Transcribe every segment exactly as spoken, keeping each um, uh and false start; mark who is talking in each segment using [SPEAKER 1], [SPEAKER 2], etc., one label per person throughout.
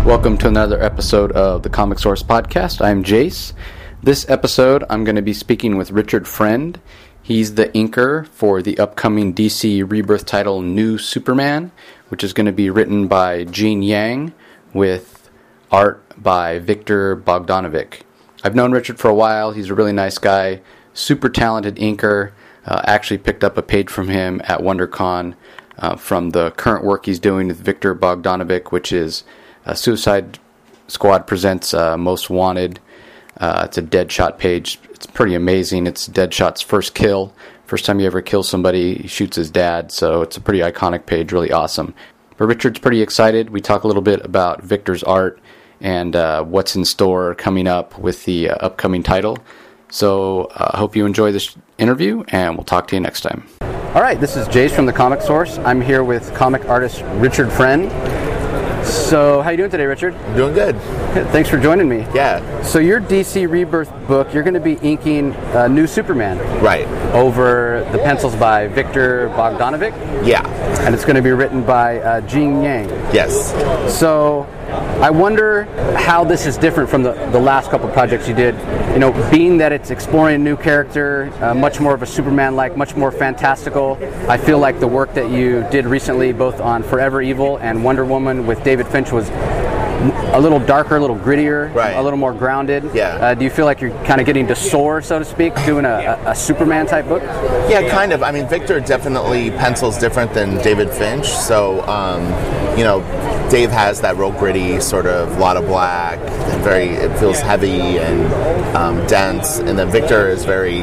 [SPEAKER 1] Welcome to another episode of the Comic Source Podcast. I'm Jace. This episode, I'm going to be speaking with Richard Friend. He's the inker for the upcoming D C Rebirth title New Superman, which is going to be written by Gene Yang with art by Viktor Bogdanovic. I've known Richard for a while. He's a really nice guy, super talented inker. Uh, actually picked up a page from him at WonderCon uh, from the current work he's doing with Viktor Bogdanovic, which is uh, Suicide Squad Presents uh, Most Wanted. Uh, it's a Deadshot page. It's pretty amazing. It's Deadshot's first kill. First time he ever kills somebody, he shoots his dad, so it's a pretty iconic page, really awesome. But Richard's pretty excited. We talk a little bit about Viktor's art and uh, what's in store coming up with the uh, upcoming title. So I uh, hope you enjoy this interview, and we'll talk to you next time. All right, this is Jace from the Comic Source. I'm here with comic artist Richard Friend. So, how you doing today, Richard?
[SPEAKER 2] Doing good.
[SPEAKER 1] Good. Thanks for joining me.
[SPEAKER 2] Yeah.
[SPEAKER 1] So, your D C Rebirth book, you're going to be inking uh, New Superman.
[SPEAKER 2] Right.
[SPEAKER 1] Over the pencils by Viktor Bogdanovic.
[SPEAKER 2] Yeah.
[SPEAKER 1] And it's going to be written by uh, Gene Yang.
[SPEAKER 2] Yes.
[SPEAKER 1] So, I wonder how this is different from the, the last couple projects you did. You know, being that it's exploring a new character, uh, much more of a Superman-like, much more fantastical. I feel like the work that you did recently, both on Forever Evil and Wonder Woman with David Finch, was a little darker, a little grittier,
[SPEAKER 2] right.
[SPEAKER 1] a little more grounded.
[SPEAKER 2] Yeah.
[SPEAKER 1] Uh, do you feel like you're kind of getting to soar, so to speak, doing a, a, a Superman-type book?
[SPEAKER 2] Yeah, kind of. I mean, Viktor definitely pencils different than David Finch. So, um, you know, Dave has that real gritty sort of lot of black, very, it feels heavy and um, dense. And then Viktor is very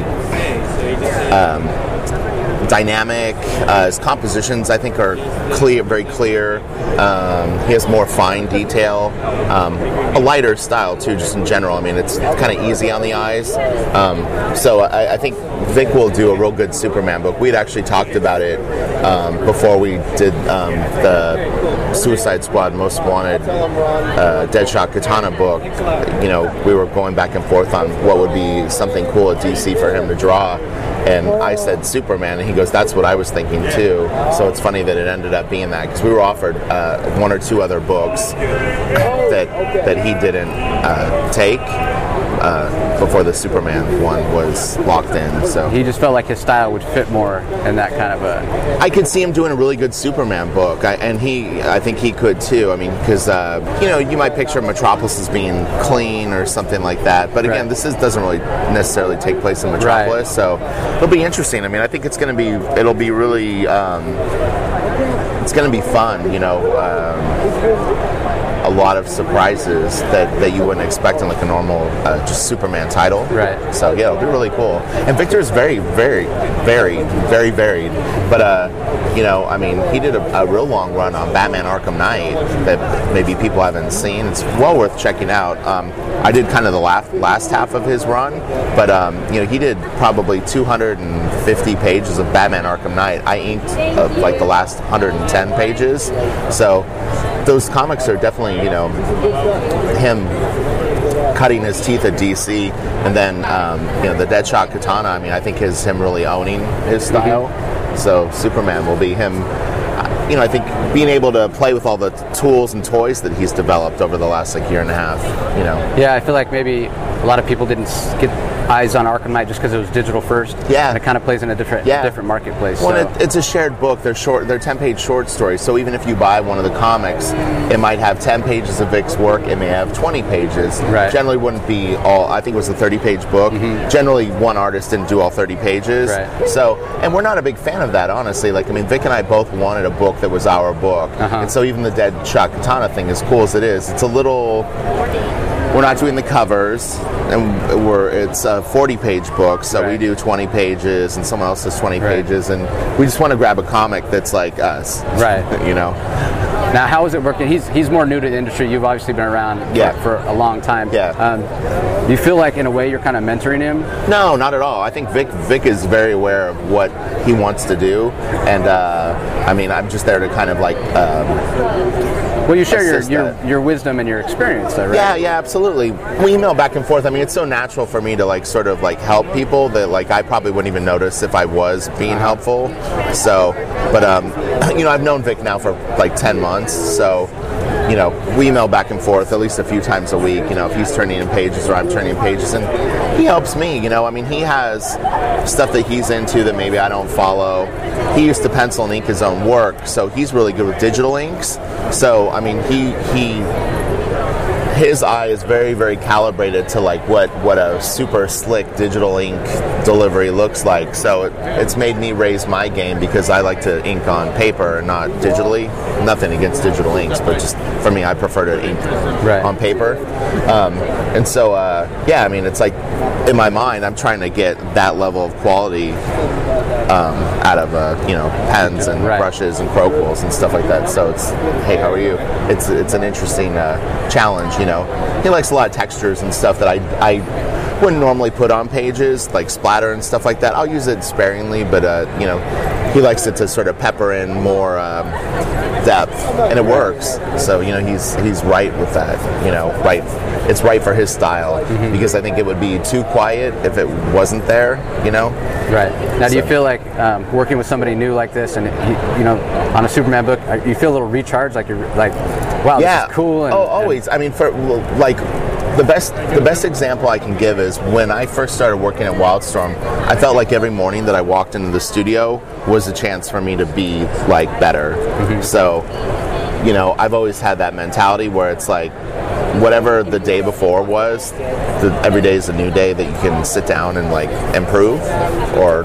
[SPEAKER 2] um, dynamic. Uh, his compositions, I think, are clear, very clear. Um, he has more fine detail. Um, a lighter style, too, just in general. I mean, it's kind of easy on the eyes. Um, so I, I think Vic will do a real good Superman book. We'd actually talked about it um, before we did um, the Suicide Squad Most Wanted uh, Deadshot Katana book. You know, we were going back and forth on what would be something cool at D C for him to draw. And I said Superman, and he goes, that's what I was thinking too. So it's funny that it ended up being that, because we were offered uh, one or two other books that that he didn't uh, take uh, before the Superman one was locked in. So
[SPEAKER 1] he just felt like his style would fit more in that kind of a...
[SPEAKER 2] I could see him doing a really good Superman book, I, and he, I think he could too. I mean, because uh, you know, you might picture Metropolis as being clean or something like that, but again, right. this is, doesn't really necessarily take place in Metropolis, right. So it'll be interesting. I mean, I think it's going to be, it'll be really, um, it's going to be fun, you know, um, a lot of surprises that, that you wouldn't expect in like a normal uh, just Superman title.
[SPEAKER 1] Right.
[SPEAKER 2] So yeah, it'll be really cool. And Viktor is very, very, very, very varied. But uh, you know, I mean, he did a, a real long run on Batman Arkham Knight that maybe people haven't seen. It's well worth checking out. Um, I did kind of the last last half of his run, but um, you know, he did probably two hundred fifty pages of Batman Arkham Knight. I inked uh, like the last one hundred ten pages. So those comics are definitely, you know, him cutting his teeth at D C, and then um, you know, the Deadshot Katana, I mean, I think is him really owning his style. Mm-hmm. So Superman will be him, uh, you know, I think being able to play with all the t- tools and toys that he's developed over the last like year and a half, you know.
[SPEAKER 1] Yeah, I feel like maybe a lot of people didn't get eyes on Arkham Knight just because it was digital first.
[SPEAKER 2] Yeah,
[SPEAKER 1] and it kind of plays in a different,
[SPEAKER 2] yeah.
[SPEAKER 1] different marketplace.
[SPEAKER 2] Well,
[SPEAKER 1] so.
[SPEAKER 2] it, it's a shared book. They're short. They're ten-page short stories. So even if you buy one of the comics, it might have ten pages of Vic's work. It may have twenty pages.
[SPEAKER 1] Right.
[SPEAKER 2] Generally, wouldn't be all. I think it was a thirty-page book. Mm-hmm. Generally, one artist didn't do all thirty pages.
[SPEAKER 1] Right.
[SPEAKER 2] So, and we're not a big fan of that, honestly. Like, I mean, Vic and I both wanted a book that was our book,
[SPEAKER 1] uh-huh.
[SPEAKER 2] and so even the Deadshot Katana thing, as cool as it is, it's a little. We're not doing the covers, and we're it's a forty-page book, so right. we do twenty pages, and someone else does twenty right. pages, and we just want to grab a comic that's like us,
[SPEAKER 1] right?
[SPEAKER 2] You know.
[SPEAKER 1] Now, how is it working? He's he's more new to the industry. You've obviously been around
[SPEAKER 2] yeah.
[SPEAKER 1] for, for a long time.
[SPEAKER 2] Yeah.
[SPEAKER 1] Um, do you feel like, in a way, you're kind of mentoring him?
[SPEAKER 2] No, not at all. I think Vic Vic is very aware of what he wants to do, and uh, I mean, I'm just there to kind of like. Um,
[SPEAKER 1] Well, you share your, your your wisdom and your experience, though, right?
[SPEAKER 2] Yeah, yeah, absolutely. We email back and forth. I mean, it's so natural for me to like sort of like help people that like I probably wouldn't even notice if I was being helpful. So, but um, you know, I've known Vic now for like ten months, so you know, we email back and forth at least a few times a week, you know, if he's turning in pages or I'm turning in pages, and he helps me, you know. I mean, he has stuff that he's into that maybe I don't follow. He used to pencil and ink his own work, so he's really good with digital inks. So, I mean, he he his eye is very, very calibrated to like what, what a super slick digital ink delivery looks like. So it, it's made me raise my game because I like to ink on paper and not digitally. Nothing against digital inks, but just for me, I prefer to ink right. on paper. Um, and so, uh, yeah, I mean, it's like in my mind, I'm trying to get that level of quality um, out of uh, you know pens and right. brushes and crow quills and stuff like that. So it's, hey, how are you? It's it's an interesting uh, challenge. You know, he likes a lot of textures and stuff that I I wouldn't normally put on pages, like splatter and stuff like that. I'll use it sparingly, but uh, you know, he likes it to sort of pepper in more um, depth, and it works. So you know, he's he's right with that. You know, right. It's right for his style mm-hmm. because I think it would be too quiet if it wasn't there. You know.
[SPEAKER 1] Right. Now, do so. you feel like um, working with somebody new like this, and he, you know, on a Superman book, you feel a little recharged, like you're like, wow,
[SPEAKER 2] yeah.
[SPEAKER 1] this is cool. And,
[SPEAKER 2] oh, always.
[SPEAKER 1] And,
[SPEAKER 2] I mean, for like. The best the best example I can give is when I first started working at Wildstorm, I felt like every morning that I walked into the studio was a chance for me to be like better. Mm-hmm. So, you know, I've always had that mentality where it's like whatever the day before was, the, every day is a new day that you can sit down and like improve or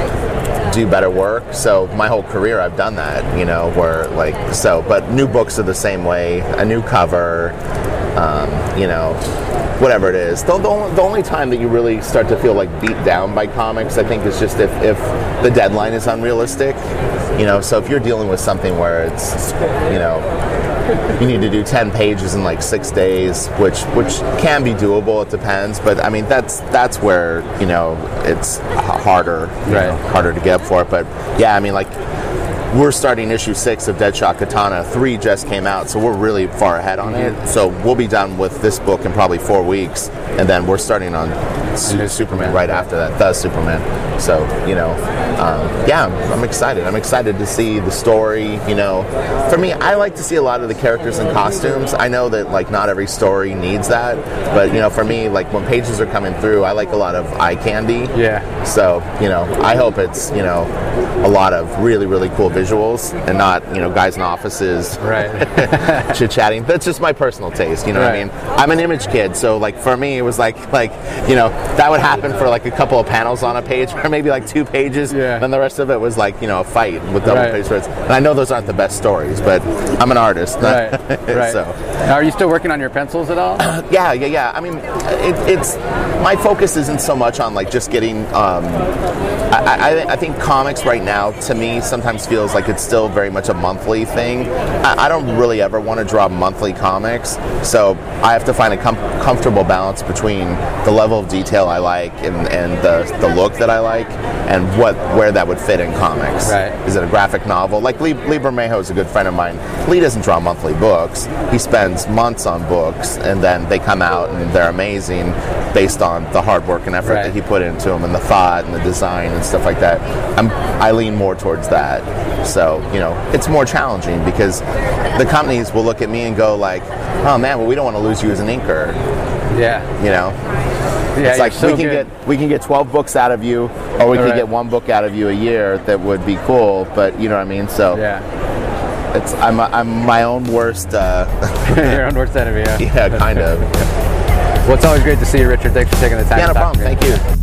[SPEAKER 2] do better work. So my whole career I've done that, you know, where like so but new books are the same way, a new cover, um, you know, whatever it is. The, the, only, the only time that you really start to feel like beat down by comics, I think, is just if, if the deadline is unrealistic. You know, so if you're dealing with something where it's, you know, you need to do ten pages in like six days, which which can be doable. It depends, but I mean that's that's where you know it's harder, right? Know, harder to get for it. But yeah, I mean like. We're starting issue six of Deadshot Katana. Three just came out, so we're really far ahead on mm-hmm. it. So we'll be done with this book in probably four weeks, and then we're starting on Su- Superman right after that, The Superman. So, you know, um, yeah, I'm, I'm excited. I'm excited to see the story, you know. For me, I like to see a lot of the characters in costumes. I know that, like, not every story needs that, but, you know, for me, like, when pages are coming through, I like a lot of eye candy.
[SPEAKER 1] Yeah.
[SPEAKER 2] So, you know, I hope it's, you know, a lot of really, really cool visuals and not, you know, guys in offices
[SPEAKER 1] right.
[SPEAKER 2] chit-chatting. That's just my personal taste, you know right. what I mean? I'm an image kid, so like for me it was like, like you know, that would happen for like a couple of panels on a page or maybe like two pages,
[SPEAKER 1] yeah.
[SPEAKER 2] then the rest of it was like, you know, a fight with double
[SPEAKER 1] right.
[SPEAKER 2] page spreads. And I know those aren't the best stories, but I'm an artist.
[SPEAKER 1] Right, right.
[SPEAKER 2] So.
[SPEAKER 1] Now, are you still working on your pencils at all?
[SPEAKER 2] Uh, yeah, yeah, yeah. I mean, it, it's, my focus isn't so much on like just getting, um, I, I, I think comics right now, to me, sometimes feels like it's still very much a monthly thing. I, I don't really ever want to draw monthly comics, so I have to find a com- comfortable balance between the level of detail I like and, and the, the look that I like and what where that would fit in comics.
[SPEAKER 1] Right.
[SPEAKER 2] Is it a graphic novel? Like Lee, Lee Bermejo is a good friend of mine. Lee doesn't draw monthly books. He spends months on books, and then they come out and they're amazing based on the hard work and effort right. that he put into them and the thought and the design and stuff like that. I'm, I lean more towards that. So, you know, it's more challenging because the companies will look at me and go like, oh man, well, we don't want to lose you as an inker.
[SPEAKER 1] Yeah.
[SPEAKER 2] You know?
[SPEAKER 1] Yeah,
[SPEAKER 2] it's like
[SPEAKER 1] so
[SPEAKER 2] we can
[SPEAKER 1] good.
[SPEAKER 2] get we can get twelve books out of you, or we
[SPEAKER 1] All
[SPEAKER 2] can
[SPEAKER 1] right.
[SPEAKER 2] get one book out of you a year that would be cool, but you know what I mean? So
[SPEAKER 1] yeah.
[SPEAKER 2] It's I'm I'm my own worst uh
[SPEAKER 1] your own worst enemy, yeah.
[SPEAKER 2] Yeah, kind of.
[SPEAKER 1] Well, it's always great to see you, Richard. Thanks for taking the time
[SPEAKER 2] Yeah,
[SPEAKER 1] to
[SPEAKER 2] no
[SPEAKER 1] talk
[SPEAKER 2] problem.
[SPEAKER 1] to me.
[SPEAKER 2] Thank you.